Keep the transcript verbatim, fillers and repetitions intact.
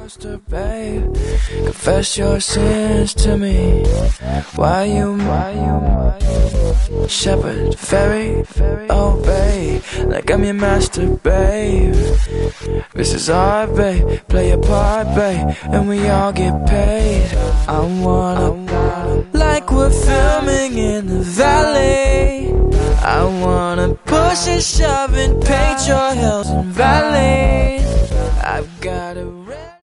Babe, confess your sins to me. Why you, why you, why you shepherd, fairy, oh babe, like I'm your master, babe. This is our babe, play a part, babe, and we all get paid. I wanna, like we're filming in the valley. I wanna push and shove and paint your hills and valleys. I've got a